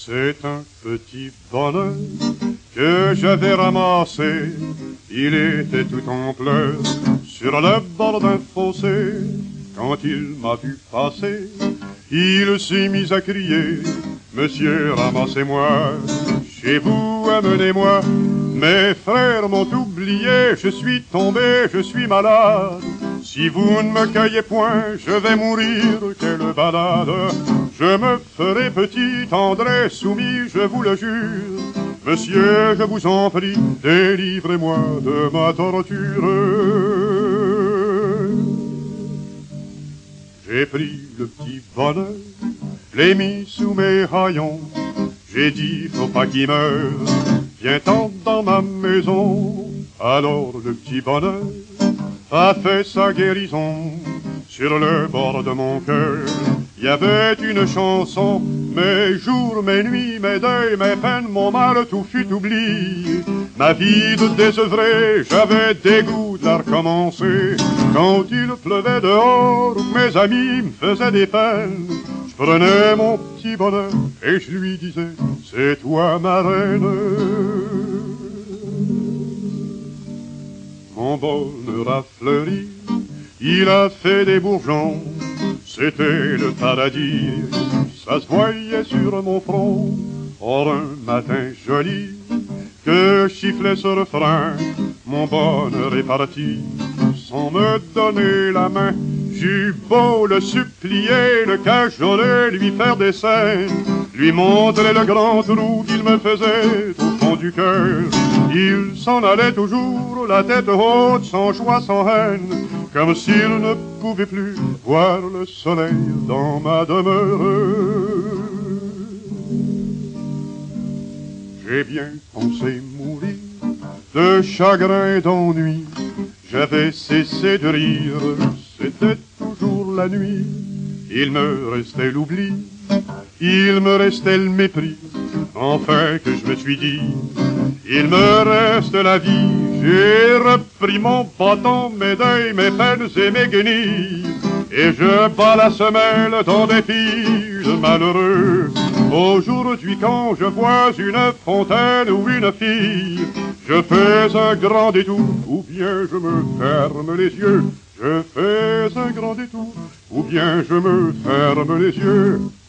C'est un petit bonheur que j'avais ramassé. Il était tout en pleurs sur le bord d'un fossé. Quand il m'a vu passer, il s'est mis à crier: Monsieur, ramassez-moi, chez vous, amenez-moi. Mes frères m'ont oublié, je suis tombé, je suis malade. Si vous ne me cueillez point, je vais mourir, quelle balade. Je me ferai petit, tendre et soumis, je vous le jure. Monsieur, je vous en prie, délivrez-moi de ma torture. J'ai pris le petit bonheur, l'ai mis sous mes haillons. J'ai dit, faut pas qu'il meure, viens-t'en dans ma maison. Alors le petit bonheur a fait sa guérison. Sur le bord de mon cœur, il y avait une chanson. Mes jours, mes nuits, mes deuils, mes peines, mon mal, tout fut oublié. Ma vie de désœuvré, j'avais dégoût de la recommencer. Quand il pleuvait dehors, mes amis me faisaient des peines, je prenais mon petit bonheur et je lui disais: c'est toi ma reine. Mon bonheur a fleuri, il a fait des bourgeons. C'était le paradis, ça se voyait sur mon front. Or un matin joli, que chifflait ce refrain, mon bonheur est parti, sans me donner la main. J'eus beau le supplier, le cajoler, lui faire des scènes, lui montrer le grand trou qu'il me faisait au fond du cœur. Il s'en allait toujours, la tête haute, sans joie, sans haine, comme s'il ne pouvait plus voir le soleil dans ma demeure. J'ai bien pensé mourir de chagrin et d'ennui. J'avais cessé de rire, c'était toujours la nuit. Il me restait l'oubli, il me restait le mépris. Enfin que je me suis dit, il me reste la vie. J'ai repris mon bâton, mes deuils, mes peines et mes guenilles, et je bats la semelle dans des filles de malheureux. Aujourd'hui quand je vois une fontaine ou une fille, je fais un grand détour, ou bien je me ferme les yeux. Je fais un grand détour, ou bien je me ferme les yeux.